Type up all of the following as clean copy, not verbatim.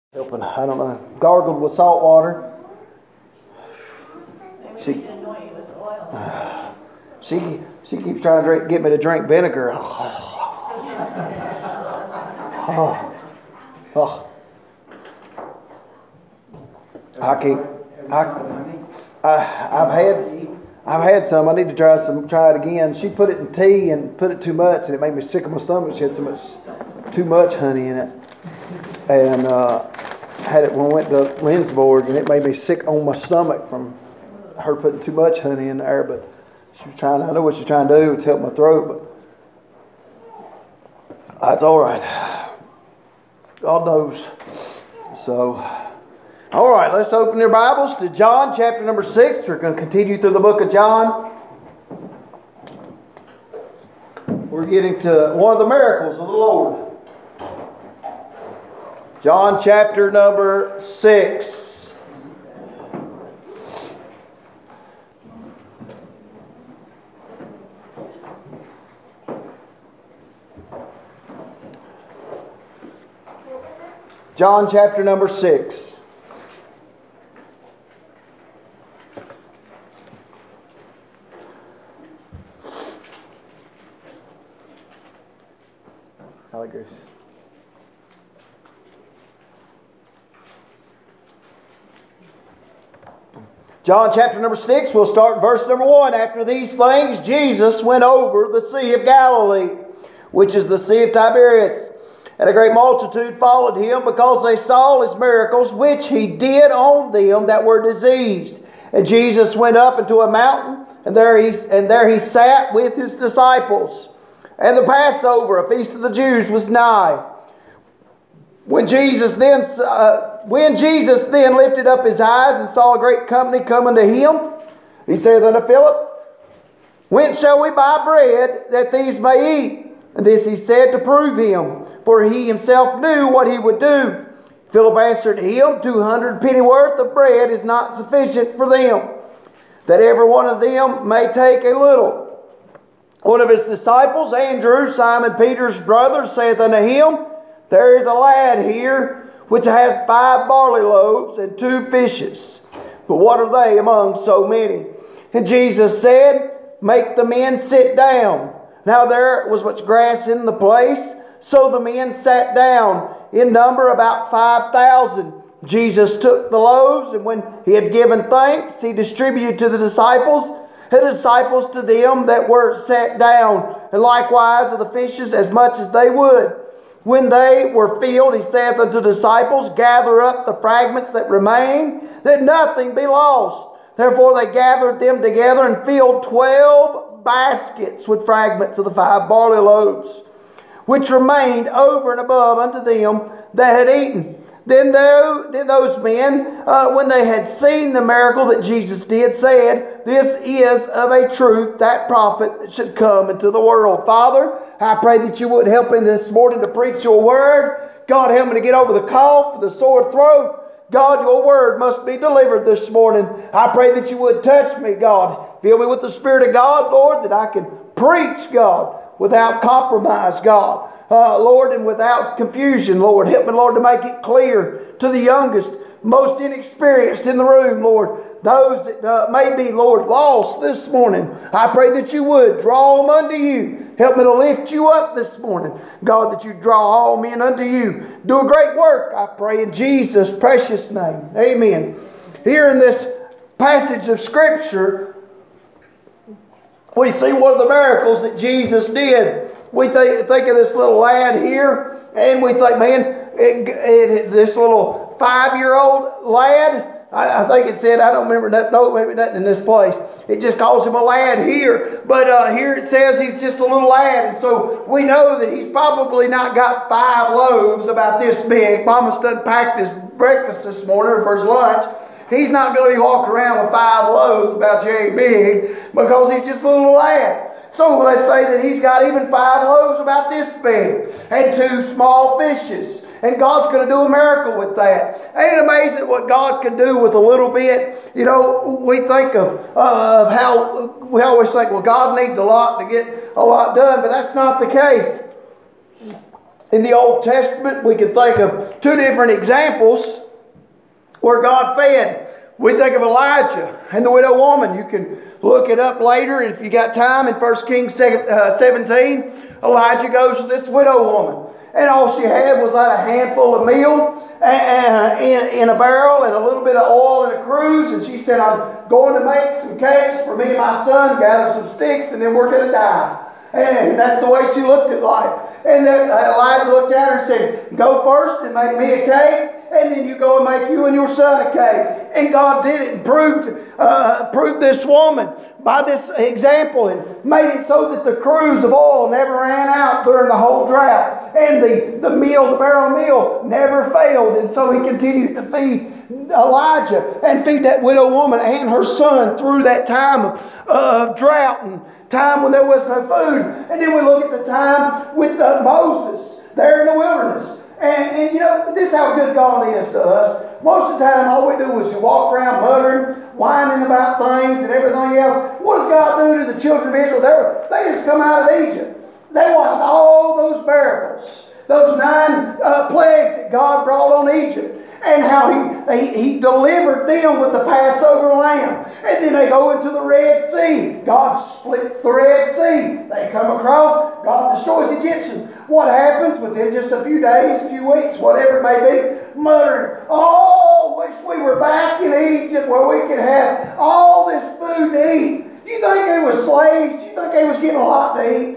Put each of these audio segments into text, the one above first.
Helping, I don't know, gargled with salt water. She, she keeps trying to get me to drink vinegar. Oh, oh. I've had some. I need to try it again. She put it in tea and put it too much, and it made me sick of my stomach. She had too much honey in it, and had it when I went to Lindsborg, and it made me sick on my stomach from her putting too much honey in there. But she was trying. I know what she's trying to do to help my throat, but that's all right. God knows. So, all right, let's open your Bibles to John chapter number 6. We're going to continue through the book of John. We're getting to one of the miracles of the Lord. John chapter number 6. John chapter number 6. Grace. John chapter number 6, we'll start verse number 1. After these things, Jesus went over the Sea of Galilee, which is the Sea of Tiberias. And a great multitude followed him, because they saw his miracles, which he did on them that were diseased. And Jesus went up into a mountain, and there he sat with his disciples. And the Passover, a feast of the Jews, was nigh. When Jesus then lifted up his eyes and saw a great company coming to him, he said unto Philip, Whence shall we buy bread that these may eat? And this he said to prove him, for he himself knew what he would do. Philip answered him, 200 pennyworth of bread is not sufficient for them, that every one of them may take a little. One of his disciples, Andrew, Simon Peter's brother, saith unto him, There is a lad here which hath 5 barley loaves and 2 fishes. But what are they among so many? And Jesus said, Make the men sit down. Now there was much grass in the place, so the men sat down, in number about 5,000. Jesus took the loaves, and when he had given thanks, he distributed to the disciples to them that were sat down, and likewise of the fishes as much as they would. When they were filled, he saith unto the disciples, Gather up the fragments that remain, that nothing be lost. Therefore they gathered them together and filled 12 baskets with fragments of the 5 barley loaves, which remained over and above unto them that had eaten. Then those men, when they had seen the miracle that Jesus did, said, This is of a truth that prophet that should come into the world. Father, I pray that you would help me this morning to preach your word. God, help me to get over the cough, the sore throat. God, your word must be delivered this morning. I pray that you would touch me, God. Fill me with the Spirit of God, Lord, that I can preach, God, without compromise, God. Lord, and without confusion, Lord. Help me, Lord, to make it clear to the youngest, most inexperienced in the room, Lord. Those that may be, Lord, lost this morning. I pray that you would draw them unto you. Help me to lift you up this morning. God, that you draw all men unto you. Do a great work, I pray, in Jesus' precious name. Amen. Here in this passage of Scripture, we see one of the miracles that Jesus did. We think of this little lad here, and we think, man, this little 5-year-old lad, I think it said, I don't remember, no, maybe nothing in this place. It just calls him a lad here, but here it says he's just a little lad, and so we know that he's probably not got 5 loaves about this big. Mama's done packed his breakfast this morning for his lunch. He's not going to be walking around with 5 loaves about yay big, because he's just a little lad. So let's say that he's got even 5 loaves about this big and 2 small fishes. And God's going to do a miracle with that. Ain't it amazing what God can do with a little bit? You know, we think of how we always think, well, God needs a lot to get a lot done, but that's not the case. In the Old Testament, we can think of two different examples where God fed. We think of Elijah and the widow woman. You can look it up later if you got time. In 1 Kings 17, Elijah goes to this widow woman. And all she had was like a handful of meal in a barrel and a little bit of oil in a cruse. And she said, I'm going to make some cakes for me and my son, gather some sticks, and then we're going to die. And that's the way she looked at life. And then Elijah looked at her and said, go first and make me a cake, and then you go and make you and your son a cake. And God did it and proved this woman by this example and made it so that the cruse of oil never ran out during the whole drought. And the barrel of meal never failed. And so he continued to feed Elijah and feed that widow woman and her son through that time of drought and time when there was no food. And then we look at the time with Moses there in the wilderness. And you know, this is how good God is to us. Most of the time, all we do is walk around muttering, whining about things and everything else. What does God do to the children of Israel? They just come out of Egypt. They watched all those miracles, those 9 plagues that God brought on Egypt, and how he delivered them with the Passover lamb. And then they go into the Red Sea. God splits the Red Sea. They come across. God destroys the Egyptians. What happens within just a few days, few weeks, whatever it may be? Muttering, oh, wish we were back in Egypt where we could have all this food to eat. Do you think they were slaves? Do you think they was getting a lot to eat?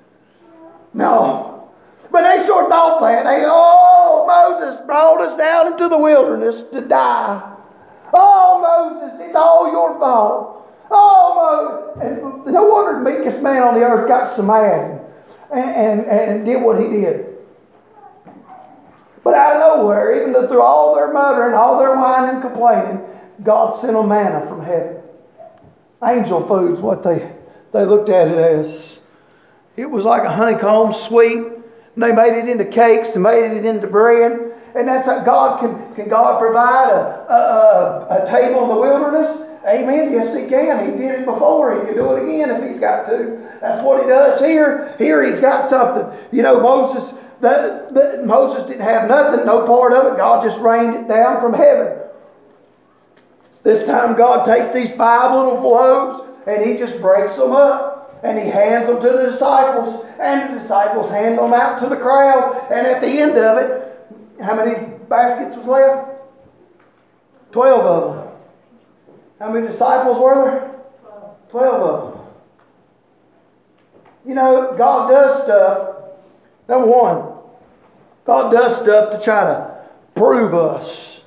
No. But they sure thought that. Moses brought us out into the wilderness to die. Oh, Moses, it's all your fault. Oh, Moses. And no wonder the meekest man on the earth got so mad and did what he did. But out of nowhere, even through all their muttering, all their whining and complaining, God sent them manna from heaven. Angel food's what they looked at it as. It was like a honeycomb sweet. And they made it into cakes and made it into bread. And that's how God can God provide a table in the wilderness? Amen. Yes, He can. He did it before. He can do it again if He's got to. That's what He does here. Here He's got something. You know, Moses didn't have nothing, no part of it. God just rained it down from heaven. This time God takes these 5 little loaves and He just breaks them up. And He hands them to the disciples. And the disciples hand them out to the crowd. And at the end of it, how many baskets was left? 12 of them. How many disciples were there? 12 of them. You know, God does stuff. Number one, God does stuff to try to prove us.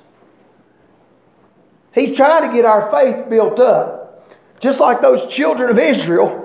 He's trying to get our faith built up. Just like those children of Israel.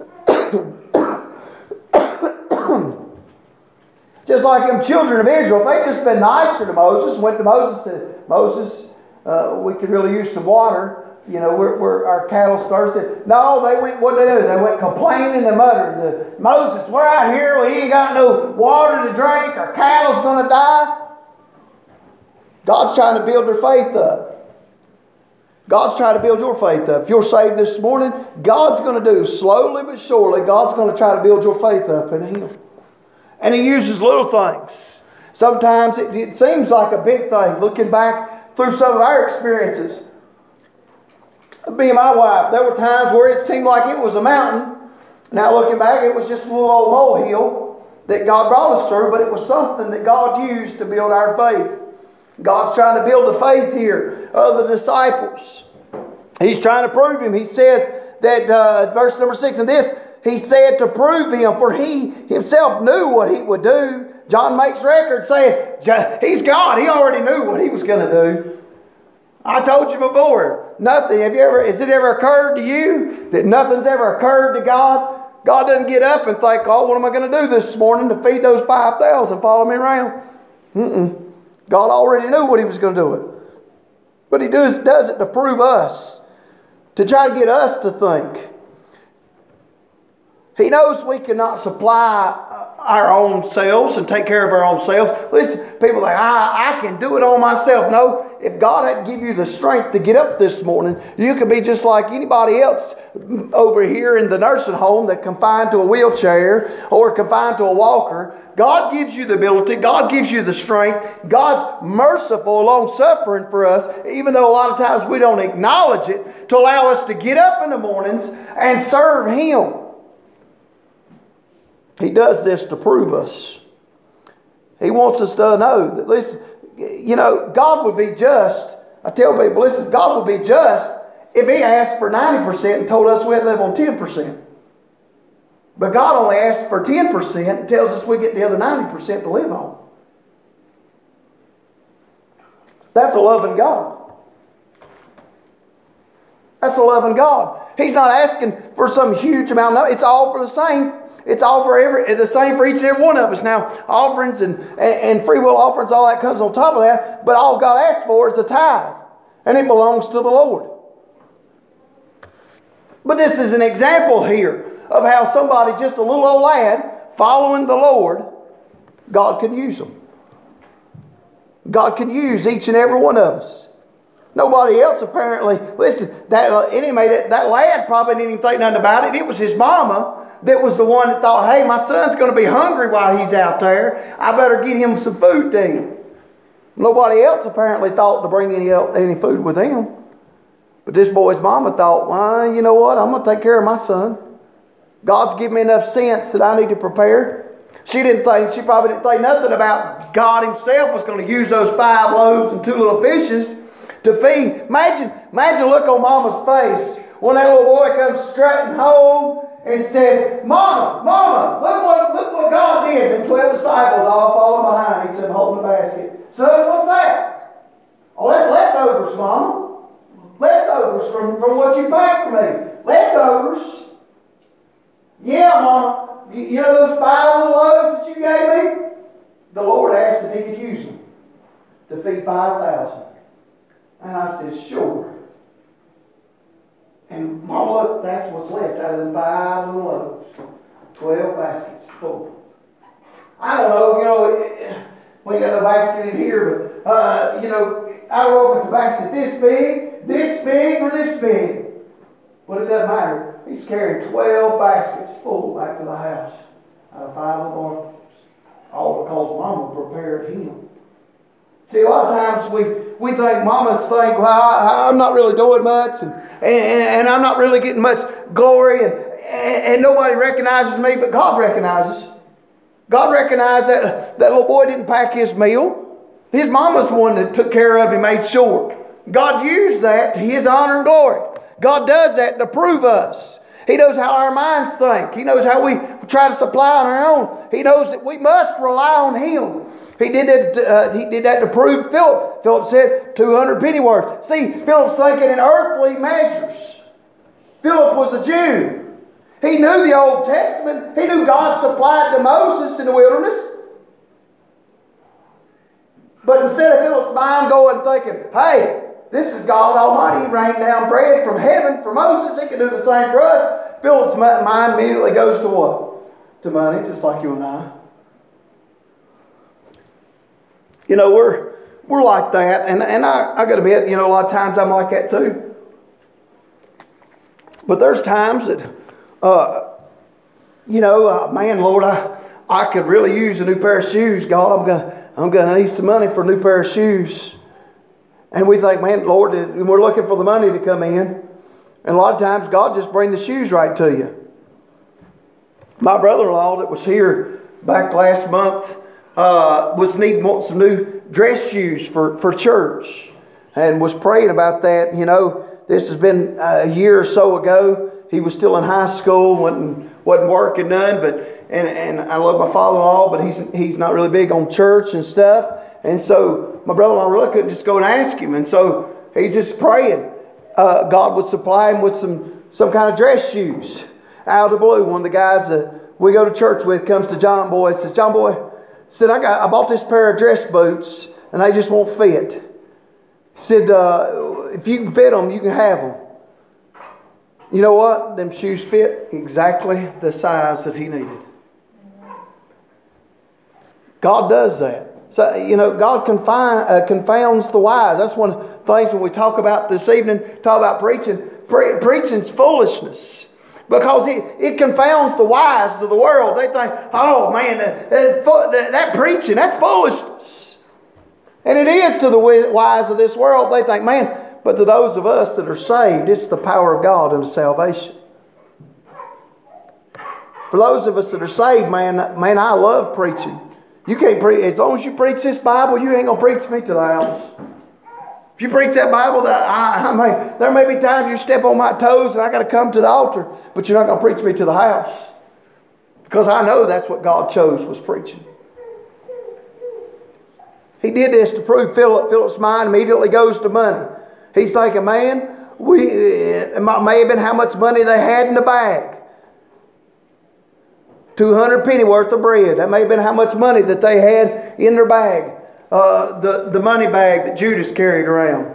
Just like them children of Israel, if they'd just been nicer to Moses, went to Moses and said, Moses, we could really use some water. You know, we're our cattle's thirsty. No, they went, what did they do? They went complaining and muttering. Moses, we're out here, we ain't got no water to drink, our cattle's going to die. God's trying to build their faith up. God's trying to build your faith up. If you're saved this morning, God's going to do, slowly but surely, God's going to try to build your faith up in Him. And He uses little things. Sometimes it seems like a big thing. Looking back through some of our experiences. Me and my wife, there were times where it seemed like it was a mountain. Now looking back, it was just a little old molehill that God brought us through. But it was something that God used to build our faith. God's trying to build the faith here of the disciples. He's trying to prove Him. He says that, verse number 6, and this, He said to prove Him, for He Himself knew what He would do. John makes record saying, He's God. He already knew what He was going to do. I told you before, nothing. Has it ever occurred to you that nothing's ever occurred to God? God doesn't get up and think, oh, what am I going to do this morning to feed those 5,000 follow me around? God already knew what He was going to do it. But He does it to prove us, to try to get us to think. He knows we cannot supply our own selves and take care of our own selves. Listen, people think, I can do it on myself. No, if God had give you the strength to get up this morning, you could be just like anybody else over here in the nursing home that confined to a wheelchair or confined to a walker. God gives you the ability. God gives you the strength. God's merciful, long-suffering for us, even though a lot of times we don't acknowledge it, to allow us to get up in the mornings and serve Him. He does this to prove us. He wants us to know that, listen, God would be just. I tell people, listen, God would be just if He asked for 90% and told us we had to live on 10%. But God only asks for 10% and tells us we get the other 90% to live on. That's a loving God. That's a loving God. He's not asking for some huge amount. No, it's all for the same. It's all for the same for each and every one of us. Now, offerings and free will offerings, all that comes on top of that. But all God asks for is a tithe. And it belongs to the Lord. But this is an example here of how somebody, just a little old lad, following the Lord, God can use them. God can use each and every one of us. Nobody else apparently. Listen, that lad probably didn't even think nothing about it. It was his mama that was the one that thought, hey, my son's going to be hungry while he's out there. I better get him some food to eat. Nobody else apparently thought to bring any food with him. But this boy's mama thought, well, you know what? I'm going to take care of my son. God's given me enough sense that I need to prepare. She probably didn't think nothing about God Himself was going to use those 5 loaves and 2 little fishes to feed. Imagine the look on Mama's face when that little boy comes strutting home and says, Mama, look what God did. And 12 disciples all following behind each other holding the basket. Son, what's that? Oh, that's leftovers, Mama. Leftovers from what you packed for me. Leftovers. Yeah, Mama. You know those 5 little loaves that you gave me? The Lord asked if He could use them to feed 5,000. And I said, sure. And Mama, look, that's what's left out of the 5 little loaves. 12 baskets full. I don't know, we ain't got no basket in here, but, I don't know if it's a basket this big, or this big. But it doesn't matter. He's carrying 12 baskets full back to the house out of 5 little barrels. All because Mama prepared him. See, a lot of times we think, mamas think, well, I'm not really doing much, and I'm not really getting much glory, and nobody recognizes me, but God recognizes. God recognized that little boy didn't pack his meal. His mama's the one that took care of him, made sure. God used that to His honor and glory. God does that to prove us. He knows how our minds think. He knows how we try to supply on our own. He knows that we must rely on Him. He did that to prove Philip. Philip said 200 pennyworth. See, Philip's thinking in earthly measures. Philip was a Jew. He knew the Old Testament. He knew God supplied to Moses in the wilderness. But instead of Philip's mind going thinking, hey, this is God Almighty. He rained down bread from heaven for Moses. He can do the same for us. Philip's mind immediately goes to what? To money, just like you and I. We're like that, and I got to admit, a lot of times I'm like that too. But there's times that, man, Lord, I could really use a new pair of shoes. God, I'm gonna need some money for a new pair of shoes. And we think, man, Lord, and we're looking for the money to come in. And a lot of times God just brings the shoes right to you. My brother-in-law that was here back last month was needing some new dress shoes for church, and was praying about that. This has been a year or so ago. He was still in high school, wasn't working none. And I love my father-in-law, but he's not really big on church and stuff. And so my brother-in-law really couldn't just go and ask him. And so he's just praying God would supply him with some kind of dress shoes. Out of the blue, one of the guys that we go to church with comes to John Boy and says, John Boy, said, I bought this pair of dress boots and they just won't fit. He said, if you can fit them, you can have them. You know what? Them shoes fit exactly the size that he needed. God does that. So, God confounds the wise. That's one of the things when we talk about this evening, talk about preaching. Preaching's foolishness. Because it confounds the wise of the world. They think, oh man, that preaching, that's foolishness. And it is to the wise of this world. They think, man, but to those of us that are saved, it's the power of God unto salvation. For those of us that are saved, man, I love preaching. You can't preach, as long as you preach this Bible, you ain't going to preach me to the house. If you preach that Bible, there may be times you step on my toes and I got to come to the altar, but you're not going to preach me to the house. Because I know that's what God chose was preaching. He did this to prove Philip. Philip's mind immediately goes to money. He's thinking, man, it may have been how much money they had in the bag. 200 penny worth of bread. That may have been how much money that they had in their bag. The money bag that Judas carried around.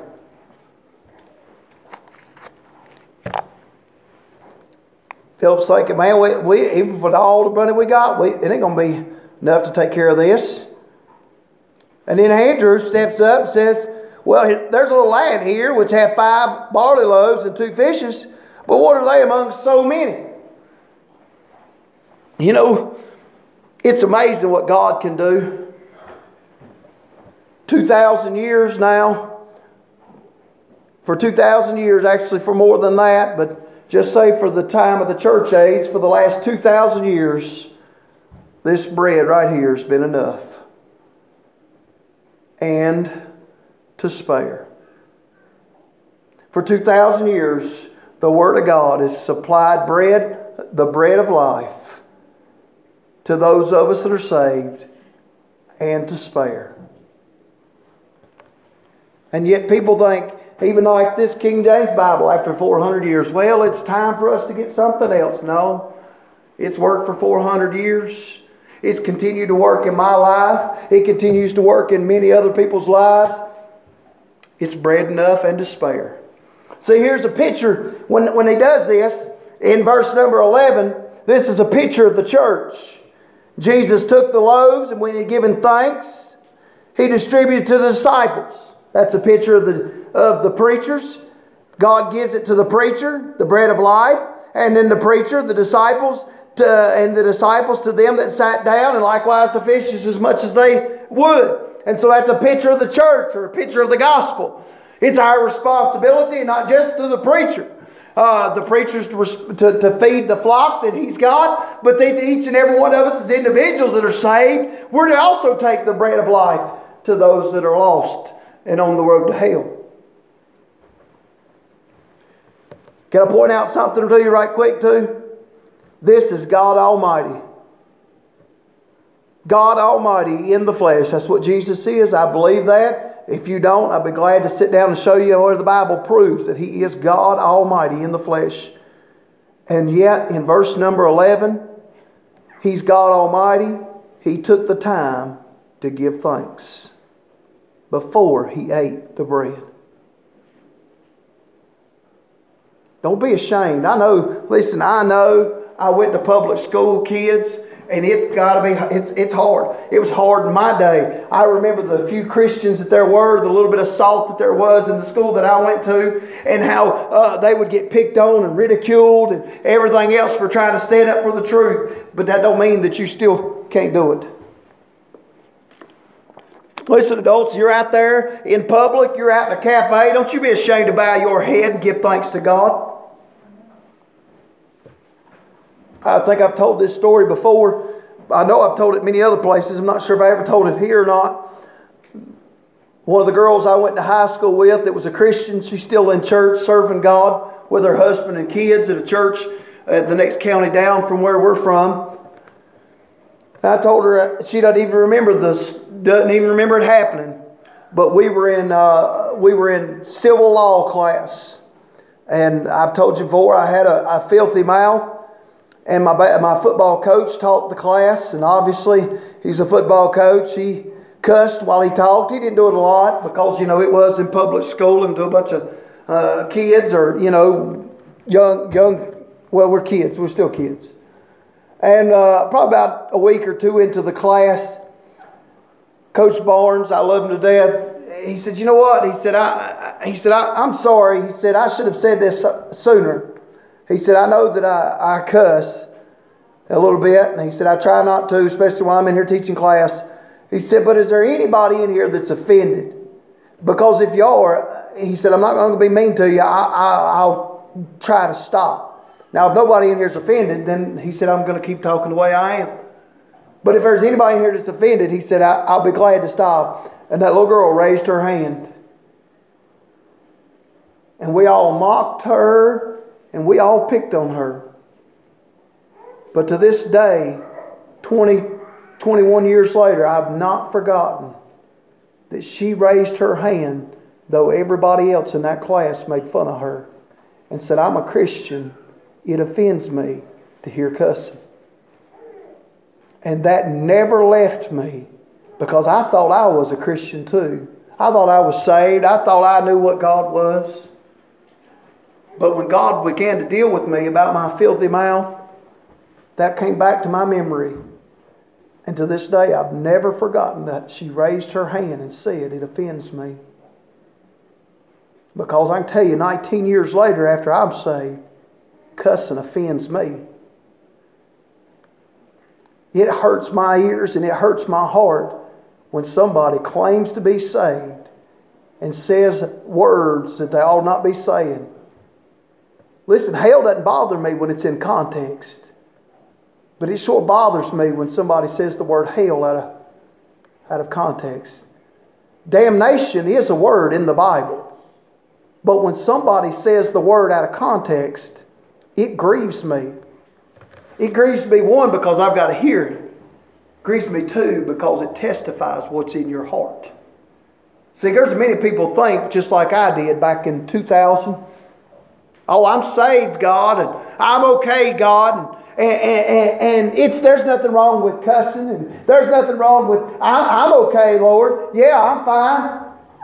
Philip's thinking, man, we even with all the money we got, it ain't going to be enough to take care of this. And then Andrew steps up and says, well, there's a little lad here which have 5 barley loaves and 2 fishes, but what are they among so many? It's amazing what God can do. 2,000 years now. For 2,000 years, actually for more than that, but just say for the time of the church age, for the last 2,000 years, this bread right here has been enough. And to spare. For 2,000 years, the Word of God has supplied bread, the bread of life, to those of us that are saved, and to spare. And yet people think, even like this King James Bible after 400 years, well, it's time for us to get something else. No, it's worked for 400 years. It's continued to work in my life. It continues to work in many other people's lives. It's bread enough and to spare. See, here's a picture when he does this. In verse number 11, this is a picture of the church. Jesus took the loaves, and when he had given thanks, he distributed to the disciples. That's a picture of the preachers. God gives it to the preacher, the bread of life, and then the preacher, the disciples, and the disciples to them that sat down, and likewise the fishes as much as they would. And so that's a picture of the church, or a picture of the gospel. It's our responsibility, not just to the preacher. The preachers to feed the flock that he's got, but each and every one of us as individuals that are saved, we're to also take the bread of life to those that are lost and on the road to hell. Can I point out something to you right quick too? This is God Almighty. God Almighty in the flesh. That's what Jesus is. I believe that. If you don't, I'd be glad to sit down and show you where the Bible proves that He is God Almighty in the flesh. And yet, in verse number 11, He's God Almighty. He took the time to give thanks before He ate the bread. Don't be ashamed. I know I went to public school, kids. And it's got to be, it's hard. It was hard in my day. I remember the few Christians that there were, the little bit of salt that there was in the school that I went to, and how they would get picked on and ridiculed and everything else for trying to stand up for the truth. But that don't mean that you still can't do it. Listen, adults, you're out there in public, you're out in a cafe. Don't you be ashamed to bow your head and give thanks to God. I think I've told this story before. I know I've told it many other places. I'm not sure if I ever told it here or not. One of the girls I went to high school with that was a Christian, she's still in church serving God with her husband and kids at a church at the next county down from where we're from. And I told her she doesn't even remember it happening. But we were in civil law class. And I've told you before, I had a filthy mouth. And my football coach taught the class, and obviously he's a football coach. He cussed while he talked. He didn't do it a lot because, it was in public school and to a bunch of kids or, well, we're kids. We're still kids. And probably about a week or two into the class, Coach Barnes, I love him to death. He said, "You know what?" He said, I'm sorry. He said, "I should have said this sooner." He said, "I know that I cuss a little bit." And he said, "I try not to, especially when I'm in here teaching class." He said, "But is there anybody in here that's offended? Because if you are," he said, "I'm not going to be mean to you. I'll try to stop. Now, if nobody in here is offended, then," he said, "I'm going to keep talking the way I am. But if there's anybody in here that's offended," he said, I'll be glad to stop." And that little girl raised her hand. And we all mocked her and we all picked on her. But to this day, 21 years later, I've not forgotten that she raised her hand, though everybody else in that class made fun of her, and said, "I'm a Christian. It offends me to hear cussing." And that never left me, because I thought I was a Christian too. I thought I was saved. I thought I knew what God was. But when God began to deal with me about my filthy mouth, that came back to my memory. And to this day, I've never forgotten that she raised her hand and said, "It offends me." Because I can tell you, 19 years later after I'm saved, cussing offends me. It hurts my ears and it hurts my heart when somebody claims to be saved and says words that they ought not be saying. Listen, hell doesn't bother me when it's in context. But it sure bothers me when somebody says the word hell out of context. Damnation is a word in the Bible. But when somebody says the word out of context, it grieves me. It grieves me, one, because I've got to hear it. It grieves me, two, because it testifies what's in your heart. See, there's many people think, just like I did back in 2000, "Oh, I'm saved, God, and I'm okay, God, and there's nothing wrong with cussing, and there's nothing wrong with, I'm okay, Lord. Yeah, I'm fine."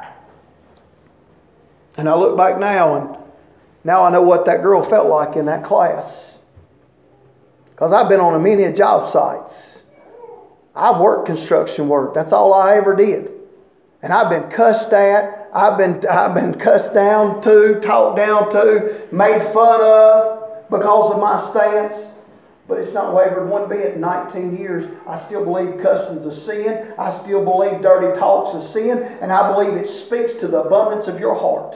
And I look back now, and now I know what that girl felt like in that class. Because I've been on many job sites. I've worked construction work. That's all I ever did. And I've been cussed at. I've been cussed down to, talked down to, made fun of because of my stance. But it's not wavered one bit in 19 years. I still believe cussing's a sin. I still believe dirty talk's a sin. And I believe it speaks to the abundance of your heart.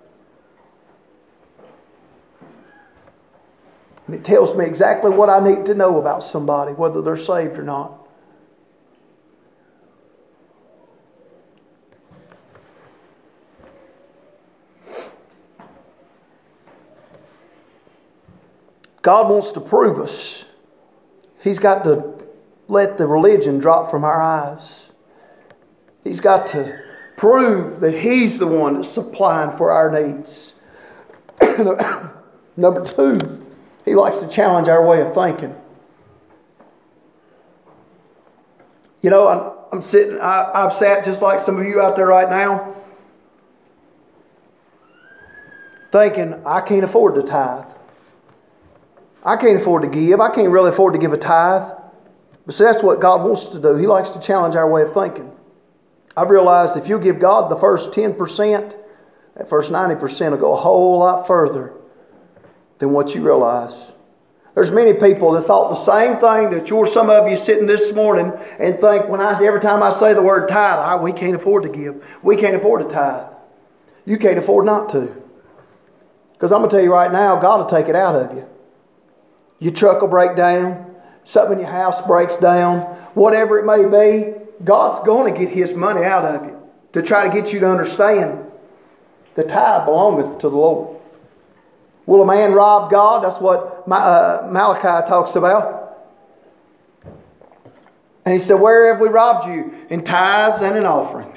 And it tells me exactly what I need to know about somebody, whether they're saved or not. God wants to prove us. He's got to let the religion drop from our eyes. He's got to prove that He's the one that's supplying for our needs. Number two, He likes to challenge our way of thinking. You know, I've sat just like some of you out there right now, thinking, I can't afford to tithe. I can't afford to give. I can't really afford to give a tithe. But see, that's what God wants to do. He likes to challenge our way of thinking. I've realized if you give God the first 10%, that first 90% will go a whole lot further than what you realize. There's many people that thought the same thing that some of you sitting this morning and think every time I say the word tithe, we can't afford to give. We can't afford to tithe. You can't afford not to. Because I'm going to tell you right now, God will take it out of you. Your truck will break down. Something in your house breaks down. Whatever it may be, God's going to get His money out of you to try to get you to understand the tithe belongeth to the Lord. Will a man rob God? That's what Malachi talks about. And he said, where have we robbed you? In tithes and in offerings.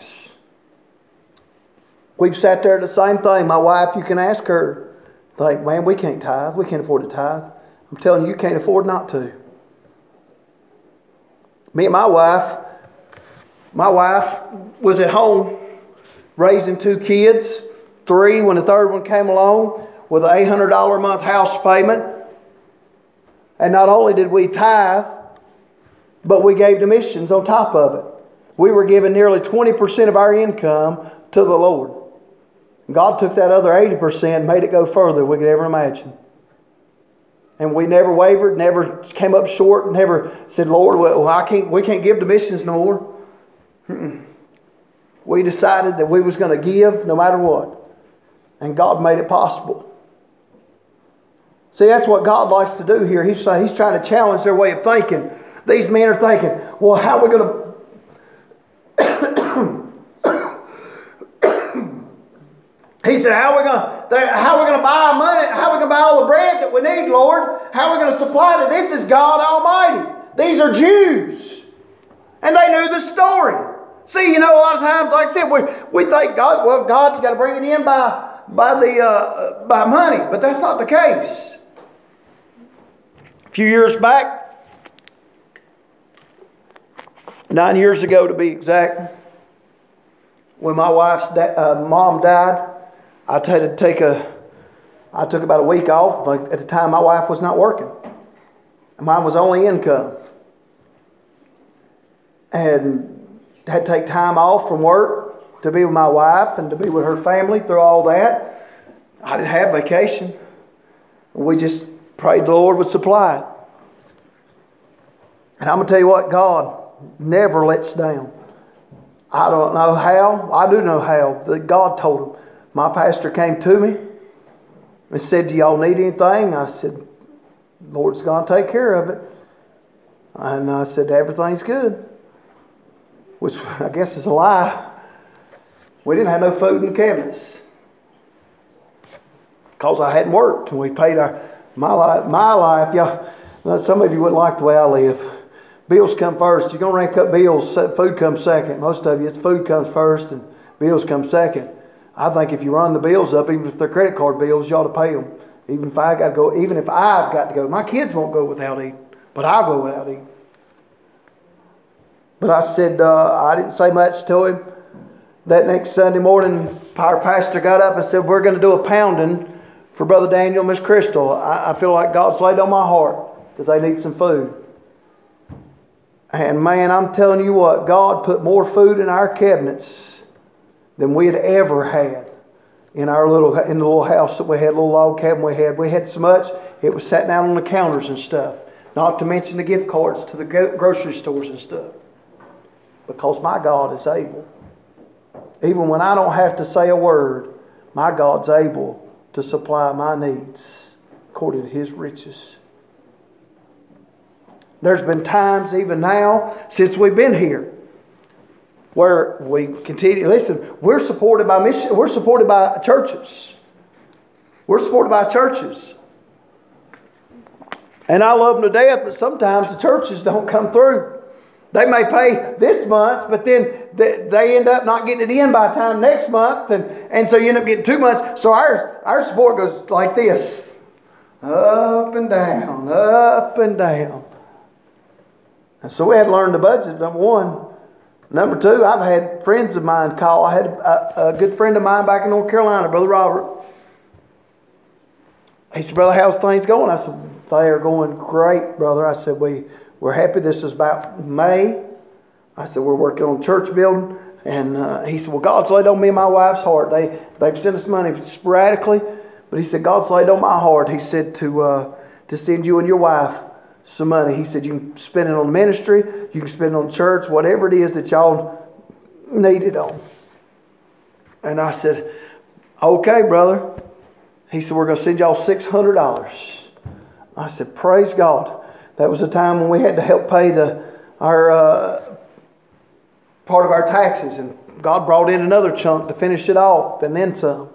We've sat there at the same thing. My wife, you can ask her, think, man, we can't tithe. We can't afford to tithe. I'm telling you, you can't afford not to. Me and my wife was at home raising 2 kids, 3 when the third one came along. with an $800 a month house payment. And not only did we tithe, but we gave to missions on top of it. We were giving nearly 20% of our income to the Lord. God took that other 80% and made it go further than we could ever imagine. And we never wavered, never came up short, never said, Lord, we can't give to missions no more. We decided that we was going to give no matter what. And God made it possible. See, that's what God likes to do here. He's trying to challenge their way of thinking. These men are thinking, well, how are we going to... He said, how are we going to buy money? How are we going to buy all the bread that we need, Lord? How are we going to supply it? This is God Almighty. These are Jews. And they knew the story. See, a lot of times, like I said, we think God, you got to bring it in by money. But that's not the case. A few years back, 9 years ago to be exact, when my wife's mom died, I took about a week off. But at the time, my wife was not working. Mine was only income. And had to take time off from work to be with my wife and to be with her family through all that. I didn't have vacation. We just prayed the Lord would supply it. And I'm going to tell you what, God never lets down. I don't know how. I do know how. That God told him. My pastor came to me and said, do y'all need anything? I said, the Lord's going to take care of it. And I said, everything's good. Which I guess is a lie. We didn't have no food in the cabinets. Because I hadn't worked. And we paid my life. Y'all, some of you wouldn't like the way I live. Bills come first. You're going to rank up bills. Food comes second. Most of you, it's food comes first and bills come second. I think if you run the bills up, even if they're credit card bills, you ought to pay them. Even if I've got to go. My kids won't go without eating. But I'll go without eating. But I said, I didn't say much to him. That next Sunday morning, our pastor got up and said, we're going to do a pounding for Brother Daniel and Miss Crystal. I feel like God's laid on my heart that they need some food. And man, I'm telling you what, God put more food in our cabinets than we had ever had in the little house that we had, little log cabin we had. We had so much, it was sat down on the counters and stuff. Not to mention the gift cards to the grocery stores and stuff. Because my God is able. Even when I don't have to say a word, my God's able to supply my needs according to His riches. There's been times even now since we've been here where we continue. Listen, we're supported by mission. We're supported by churches. We're supported by churches. And I love them to death, but sometimes the churches don't come through. They may pay this month, but then they end up not getting it in by the time next month. And so you end up getting 2 months. So our support goes like this. Up and down, up and down. And so we had to learn the budget, number one. Number two, I've had friends of mine call. I had a good friend of mine back in North Carolina, Brother Robert. He said, brother, how's things going? I said, they are going great, brother. I said, we're happy. This is about May. I said, we're working on church building. And he said, well, God's laid on me and my wife's heart. They've sent us money sporadically. But he said, God's laid on my heart. He said to send you and your wife some money. He said, you can spend it on ministry. You can spend it on church. Whatever it is that y'all need it on. And I said, okay, brother. He said, we're going to send y'all $600. I said, praise God. That was a time when we had to help pay our part of our taxes. And God brought in another chunk to finish it off and then some.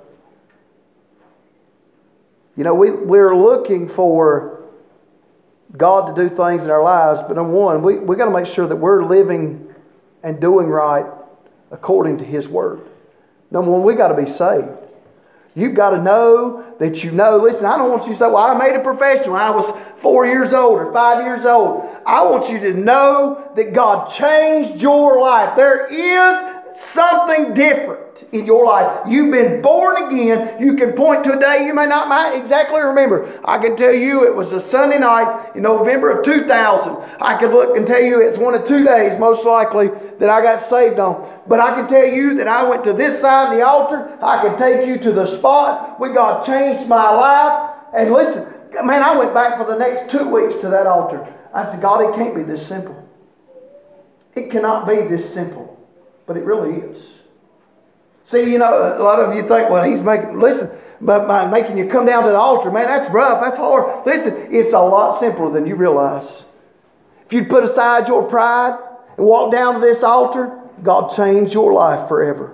You know, we're looking for God to do things in our lives. But number one, we got to make sure that we're living and doing right according to His Word. Number one, we got to be saved. You've got to know that you know. Listen, I don't want you to say, well, I made a profession when I was 4 years old or 5 years old. I want you to know that God changed your life. There is something different in your life. You've been born again. You can point to a day you may not might exactly remember. I can tell you it was a Sunday night in November of 2000. I can look and tell you it's one of 2 days most likely that I got saved on. But I can tell you that I went to this side of the altar. I can take you to the spot when God changed my life. And listen, man, I went back for the next 2 weeks to that altar. I said, God, it can't be this simple. It cannot be this simple. But it really is. See, you know, a lot of you think, well, he's making, listen, but by making you come down to the altar, man, that's rough, that's hard. Listen, it's a lot simpler than you realize. If you put aside your pride and walk down to this altar, God changed your life forever.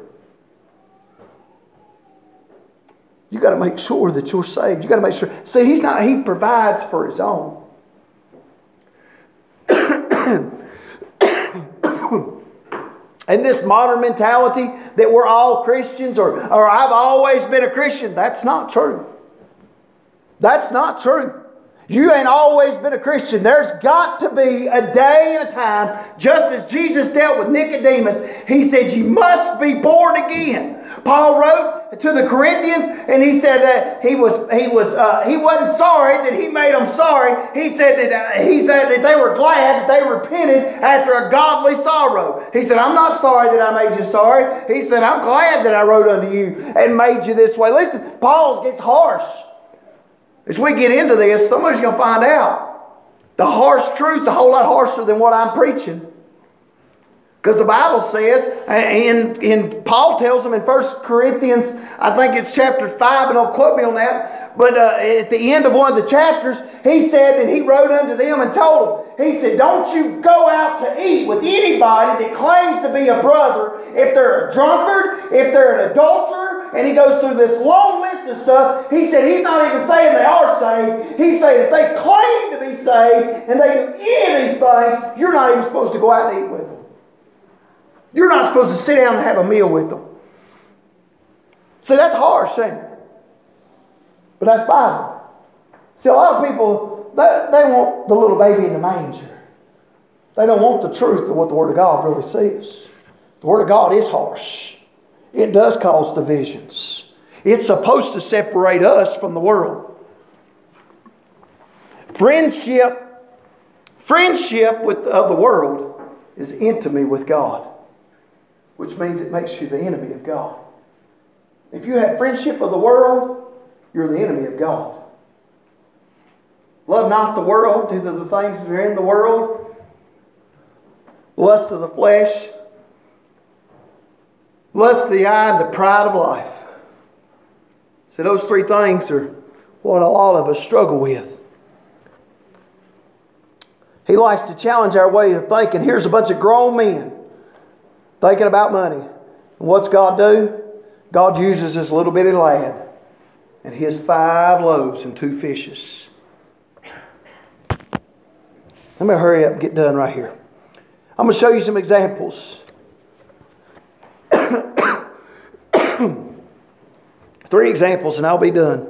You got to make sure that you're saved. You got to make sure. See, He provides for His own. And this modern mentality that we're all Christians or I've always been a Christian, that's not true. That's not true. You ain't always been a Christian. There's got to be a day and a time, just as Jesus dealt with Nicodemus. He said, you must be born again. Paul wrote to the Corinthians, and he said that he wasn't sorry that he made them sorry. He said that they were glad that they repented after a godly sorrow. He said, I'm not sorry that I made you sorry. He said, I'm glad that I wrote unto you and made you this way. Listen, Paul gets harsh. As we get into this, somebody's going to find out the harsh truth's a whole lot harsher than what I'm preaching. Because the Bible says, and Paul tells them in 1 Corinthians, I think it's chapter 5, but don't quote me on that. But at the end of one of the chapters, he said that he wrote unto them and told them, he said, don't you go out to eat with anybody that claims to be a brother if they're a drunkard, if they're an adulterer. And he goes through this long list of stuff. He said he's not even saying they are saved. He's saying if they claim to be saved and they do any of these things, you're not even supposed to go out and eat with them. You're not supposed to sit down and have a meal with them. See, that's harsh, ain't it? But that's Bible. See, a lot of people, they want the little baby in the manger. They don't want the truth of what the Word of God really says. The Word of God is harsh. It does cause divisions. It's supposed to separate us from the world. Friendship of the world is enmity with God, which means it makes you the enemy of God. If you have friendship of the world, you're the enemy of God. Love not the world, neither the things that are in the world. Lust of the flesh, lust of the eye, and the pride of life. So those three things are what a lot of us struggle with. He likes to challenge our way of thinking. Here's a bunch of grown men thinking about money. And what's God do? God uses this little bitty lad and his 5 loaves and 2 fishes. Let me hurry up and get done right here. I'm going to show you some examples. 3 examples and I'll be done.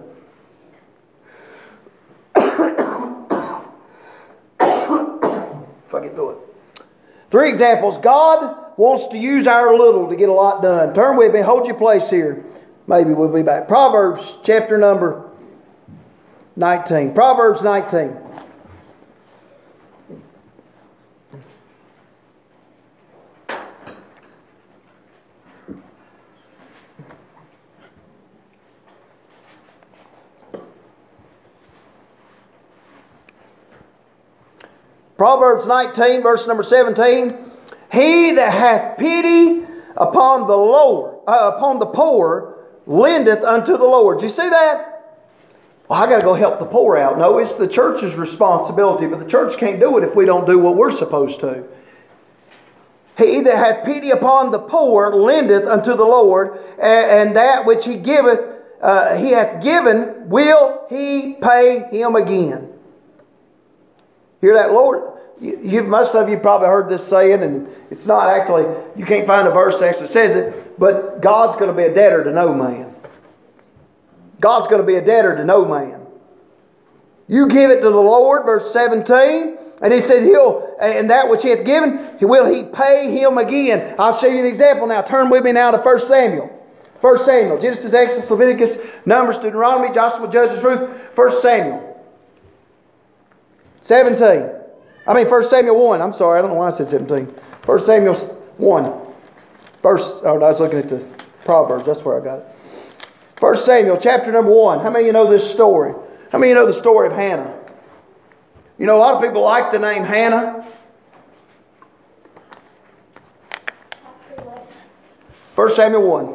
If I get through it. 3 examples. God wants to use our little to get a lot done. Turn with me. Hold your place here. Maybe we'll be back. Proverbs chapter number 19. Proverbs 19. Proverbs 19, verse number 17. He that hath pity upon the poor, lendeth unto the Lord. Do you see that? Well, I got to go help the poor out. No, it's the church's responsibility, but the church can't do it if we don't do what we're supposed to. He that hath pity upon the poor, lendeth unto the Lord, and that which he giveth, he hath given, will he pay him again. Hear that, Lord? Most of you probably heard this saying, and it's not actually, you can't find a verse that actually says it, but God's going to be a debtor to no man. God's going to be a debtor to no man. You give it to the Lord, verse 17, And he said, and that which he hath given, will he pay him again. I'll show you an example now. Turn with me now to 1 Samuel. 1 Samuel, Genesis, Exodus, Leviticus, Numbers, Deuteronomy, Joshua, Judges, Ruth. 1 Samuel 17. 1 Samuel 1. I'm sorry, I don't know why I said 17. 1 Samuel 1. I was looking at the Proverbs. That's where I got it. 1 Samuel chapter number 1. How many of you know this story? How many of you know the story of Hannah? You know, a lot of people like the name Hannah. 1 Samuel 1.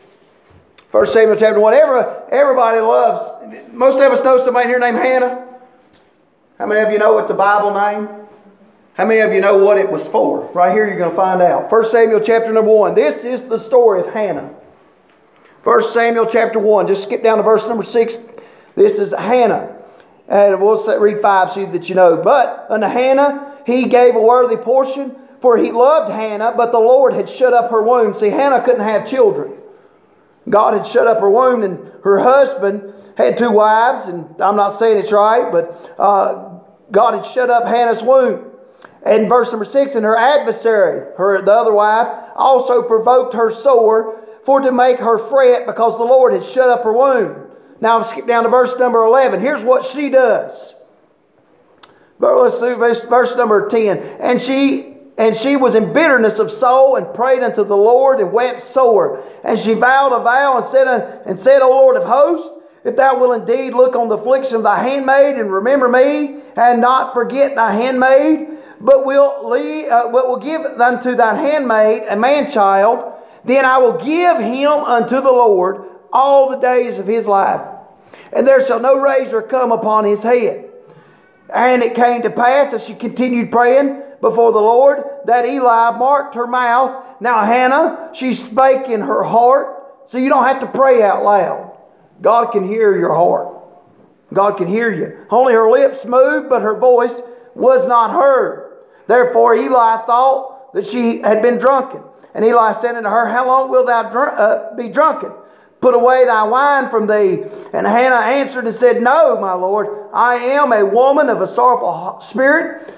1 Samuel chapter 1. Everybody loves, most of us know somebody here named Hannah. How many of you know it's a Bible name? How many of you know what it was for? Right here you're going to find out. 1 Samuel chapter number 1. This is the story of Hannah. 1 Samuel chapter 1. Just skip down to verse number 6. This is Hannah. And we'll read 5 so that you know. But unto Hannah he gave a worthy portion, for he loved Hannah, but the Lord had shut up her womb. See, Hannah couldn't have children. God had shut up her womb, and her husband had 2 wives, and I'm not saying it's right, but God had shut up Hannah's womb. And verse number 6, and her adversary, the other wife, also provoked her sore, for to make her fret, because the Lord had shut up her womb. Now skip down to verse number 11. Here's what she does. Let's do verse number 10. And she was in bitterness of soul, and prayed unto the Lord, and wept sore. And she vowed a vow, and said, O Lord of hosts, if thou wilt indeed look on the affliction of thy handmaid, and remember me, and not forget thy handmaid, but will give unto thine handmaid a man-child, then I will give him unto the Lord all the days of his life, and there shall no razor come upon his head. And it came to pass, as she continued praying before the Lord, that Eli marked her mouth. Now Hannah, she spake in her heart. So you don't have to pray out loud. God can hear your heart. God can hear you. Only her lips moved, but her voice was not heard. Therefore Eli thought that she had been drunken. And Eli said unto her, How long wilt thou be drunken? Put away thy wine from thee. And Hannah answered and said, No, my Lord, I am a woman of a sorrowful spirit.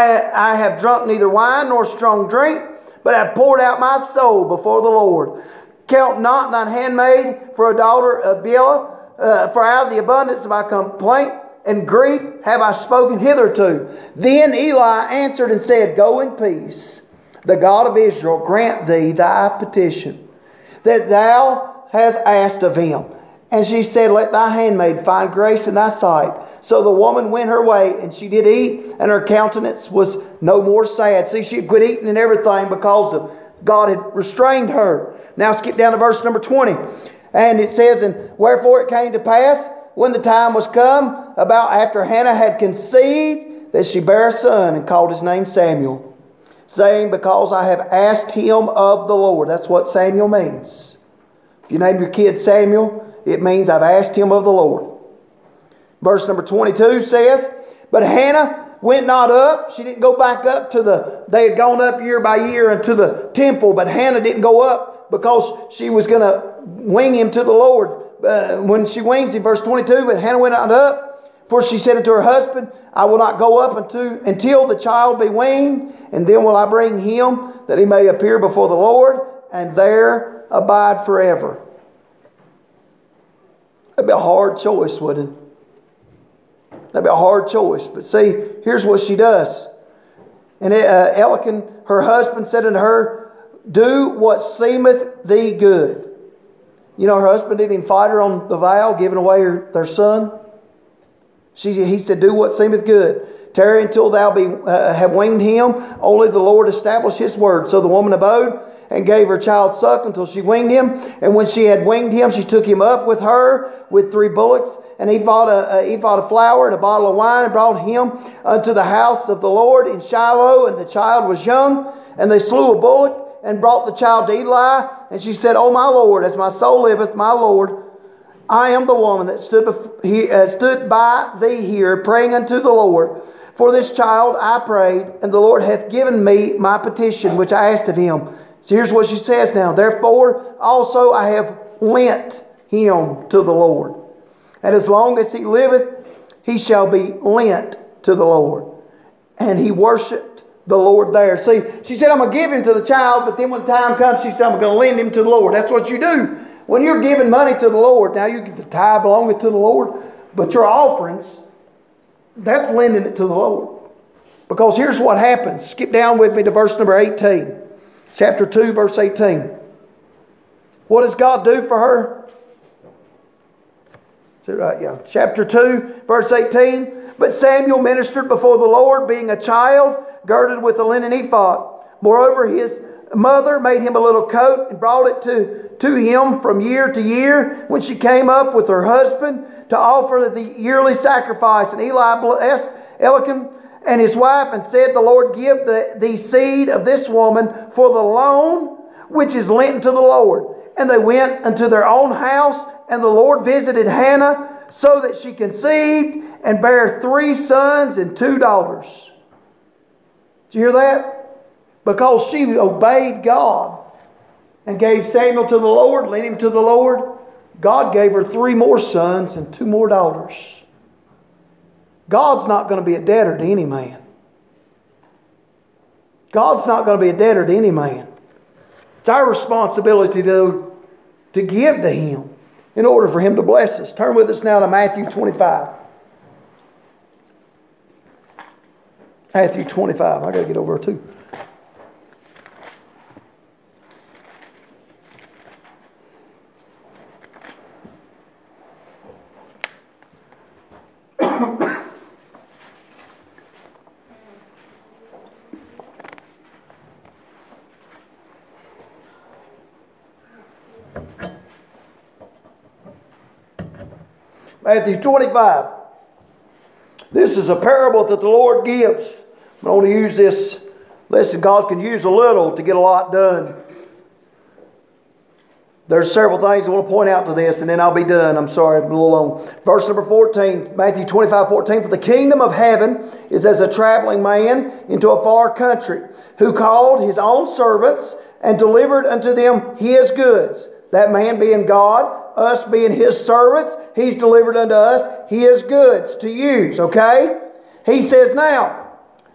I have drunk neither wine nor strong drink, but have poured out my soul before the Lord. Count not thine handmaid for a daughter of Beulah, for out of the abundance of my complaint and grief have I spoken hitherto. Then Eli answered and said, Go in peace. The God of Israel grant thee thy petition, that thou hast asked of him. And she said, Let thy handmaid find grace in thy sight. So the woman went her way, and she did eat, and her countenance was no more sad. See, she had quit eating and everything because of God had restrained her. Now skip down to verse number 20. And it says, And wherefore it came to pass, when the time was come, about after Hannah had conceived, that she bare a son, and called his name Samuel, saying, Because I have asked him of the Lord. That's what Samuel means. If you name your kid Samuel, it means I've asked him of the Lord. Verse number 22 says, But Hannah went not up. She didn't go back up they had gone up year by year into the temple, but Hannah didn't go up because she was going to wing him to the Lord. When she wings him, verse 22, But Hannah went not up, for she said unto her husband, I will not go up until the child be weaned, and then will I bring him, that he may appear before the Lord, and there abide forever. That'd be a hard choice, wouldn't it? That'd be a hard choice. But see, here's what she does. And Elkanah, her husband, said unto her, Do what seemeth thee good. You know, her husband didn't even fight her on the vow, giving away their son. He said, Do what seemeth good. Tarry until thou have weaned him. Only the Lord established his word. So the woman abode and gave her child suck until she weaned him. And when she had weaned him, she took him up with her with 3 bullocks, and he bought a flour and a bottle of wine, and brought him unto the house of the Lord in Shiloh. And the child was young, and they slew a bullock and brought the child to Eli. And she said, O my Lord, as my soul liveth, my Lord, I am the woman that stood by thee here, praying unto the Lord. For this child I prayed, and the Lord hath given me my petition, which I asked of him. So here's what she says now. Therefore also I have lent him to the Lord. And as long as he liveth, he shall be lent to the Lord. and he worshiped the Lord there. See, she said, I'm going to give him to the child, but then when the time comes, she said, I'm going to lend him to the Lord. That's what you do. When you're giving money to the Lord, now you get the tithe belonging to the Lord, but your offerings, that's lending it to the Lord. Because here's what happens. Skip down with me to verse number 18. Chapter 2, verse 18. What does God do for her? Is that right? Yeah. Chapter 2, verse 18. But Samuel ministered before the Lord, being a child, girded with a linen ephod. Moreover, his mother made him a little coat and brought it to him from year to year when she came up with her husband to offer the yearly sacrifice. And Eli blessed Eliakim and his wife and said, the Lord give the seed of this woman for the loan which is lent to the Lord. And they went unto their own house, and the Lord visited Hannah so that she conceived and bare 3 sons and 2 daughters. Did you hear that? Because she obeyed God and gave Samuel to the Lord, led him to the Lord, God gave her 3 more sons and 2 more daughters. God's not going to be a debtor to any man. God's not going to be a debtor to any man. It's our responsibility to give to Him in order for Him to bless us. Turn with us now to Matthew 25. Matthew 25. I got to get over here too. Matthew 25. This is a parable that the Lord gives. I want to use this. Listen, God can use a little to get a lot done. There's several things I want to point out to this, and then I'll be done. I'm sorry, I'm a little long. Verse number 14, Matthew 25:14. For the kingdom of heaven is as a traveling man into a far country, who called his own servants and delivered unto them his goods. That man being God, us being His servants, He's delivered unto us His goods to use, okay? He says now,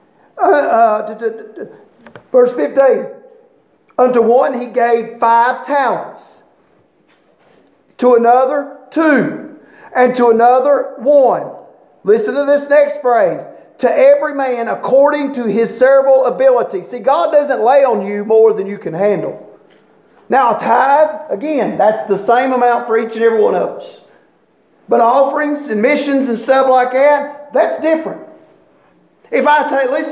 verse 15, unto one He gave 5 talents, to another 2, and to another 1. Listen to this next phrase. To every man according to his several ability. See, God doesn't lay on you more than you can handle. Now, a tithe, again, that's the same amount for each and every one of us. But offerings and missions and stuff like that, that's different. If I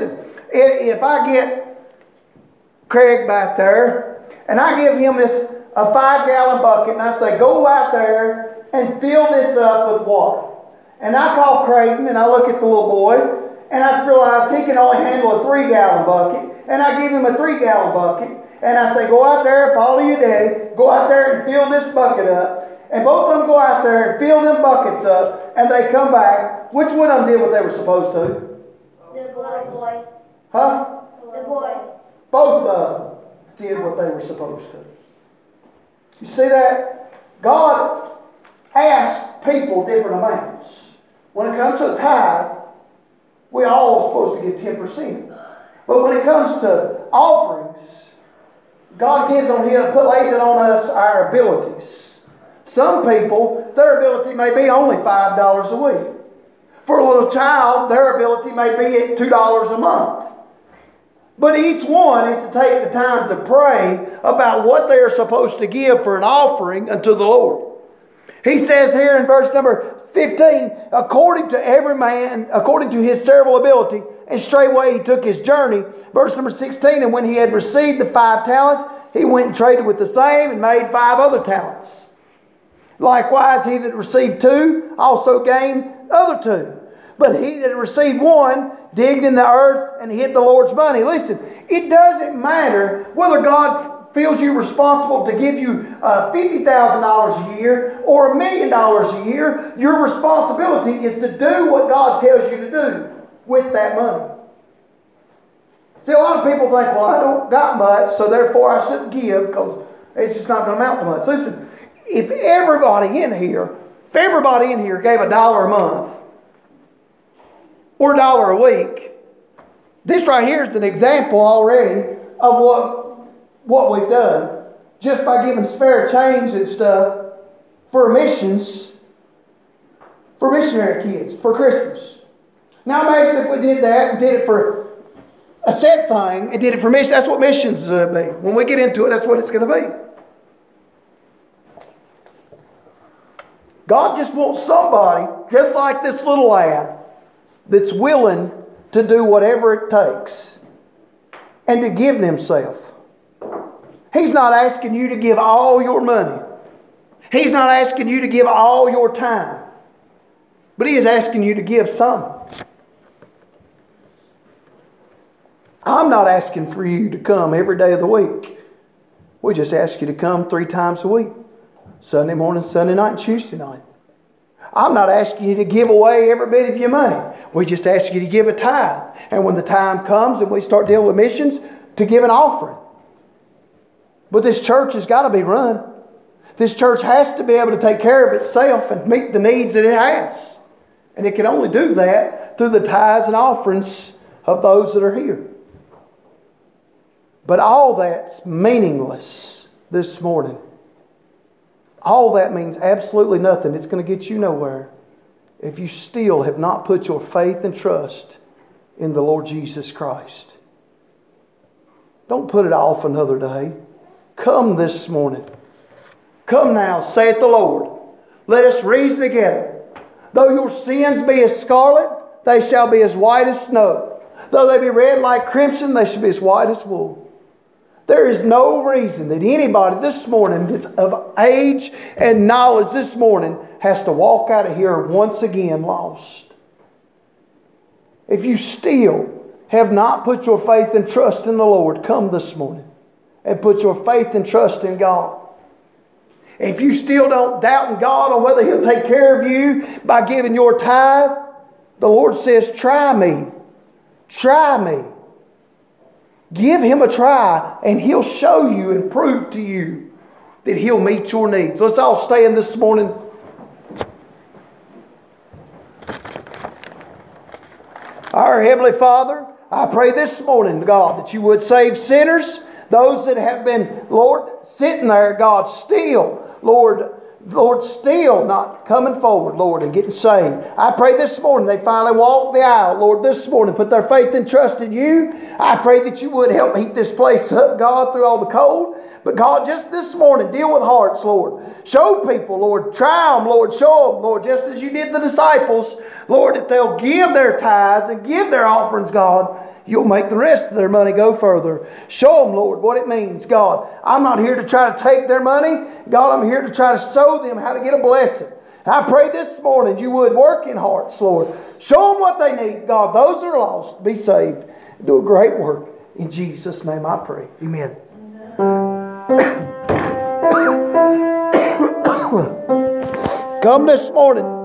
get Craig back there, and I give him a 5-gallon bucket, and I say, go out there and fill this up with water. And I call Creighton, and I look at the little boy, and I realize he can only handle a 3-gallon bucket, and I give him a 3-gallon bucket. And I say, go out there, follow your daddy, go out there and fill this bucket up. And both of them go out there and fill them buckets up, and they come back. Which one of them did what they were supposed to? The boy. Huh? The boy. Both of them did what they were supposed to. You see that? God asks people different amounts. When it comes to a tithe, we all supposed to give 10%. But when it comes to offerings, God gives on Him, lays it on us our abilities. Some people, their ability may be only $5 a week. For a little child, their ability may be at $2 a month. But each one is to take the time to pray about what they are supposed to give for an offering unto the Lord. He says here in verse number 15, according to every man, according to his several ability, and straightway he took his journey. Verse number 16, and when he had received the 5 talents, he went and traded with the same and made 5 other talents. Likewise, he that received 2 also gained other 2. But he that received 1 digged in the earth and hid the Lord's money. Listen, it doesn't matter whether God feels you responsible to give you $50,000 a year or $1 million a year. Your responsibility is to do what God tells you to do with that money. See, a lot of people think, well, I don't got much, so therefore I shouldn't give because it's just not going to amount to much. Listen, if everybody in here gave $1 a month or $1 a week, This right here is an example already of what we've done. Just by giving spare change and stuff for missions, for missionary kids, for Christmas. Now imagine if we did that and did it for a set thing and did it for missions. That's what missions is going to be. When we get into it, that's what it's going to be. God just wants somebody, just like this little lad, that's willing to do whatever it takes and to give themselves. He's not asking you to give all your money. He's not asking you to give all your time. But He is asking you to give some. I'm not asking for you to come every day of the week. We just ask you to come 3 times a week. Sunday morning, Sunday night, and Tuesday night. I'm not asking you to give away every bit of your money. We just ask you to give a tithe. And when the time comes and we start dealing with missions, to give an offering. But this church has got to be run. This church has to be able to take care of itself and meet the needs that it has. And it can only do that through the tithes and offerings of those that are here. But all that's meaningless this morning. All that means absolutely nothing. It's going to get you nowhere if you still have not put your faith and trust in the Lord Jesus Christ. Don't put it off another day. Come this morning. Come now, saith the Lord. Let us reason together. Though your sins be as scarlet, they shall be as white as snow. Though they be red like crimson, they shall be as white as wool. There is no reason that anybody this morning that's of age and knowledge this morning has to walk out of here once again lost. If you still have not put your faith and trust in the Lord, come this morning and put your faith and trust in God. If you still don't doubt in God on whether He'll take care of you by giving your tithe, the Lord says, try me. Try me. Give Him a try and He'll show you and prove to you that He'll meet your needs. Let's all stand this morning. Our Heavenly Father, I pray this morning, God, that you would save sinners, those that have been, Lord, sitting there, God, still, Lord, still not coming forward, Lord, and getting saved. I pray this morning they finally walk the aisle, Lord, this morning, put their faith and trust in you. I pray that you would help heat this place up, God, through all the cold. But God, just this morning, deal with hearts, Lord. Show people, Lord. Try them, Lord. Show them, Lord, just as you did the disciples, Lord, that they'll give their tithes and give their offerings, God. You'll make the rest of their money go further. Show them, Lord, what it means, God. I'm not here to try to take their money. God, I'm here to try to show them how to get a blessing. I pray this morning you would work in hearts, Lord. Show them what they need, God. Those that are lost, be saved. Do a great work. In Jesus' name I pray. Amen. Come this morning.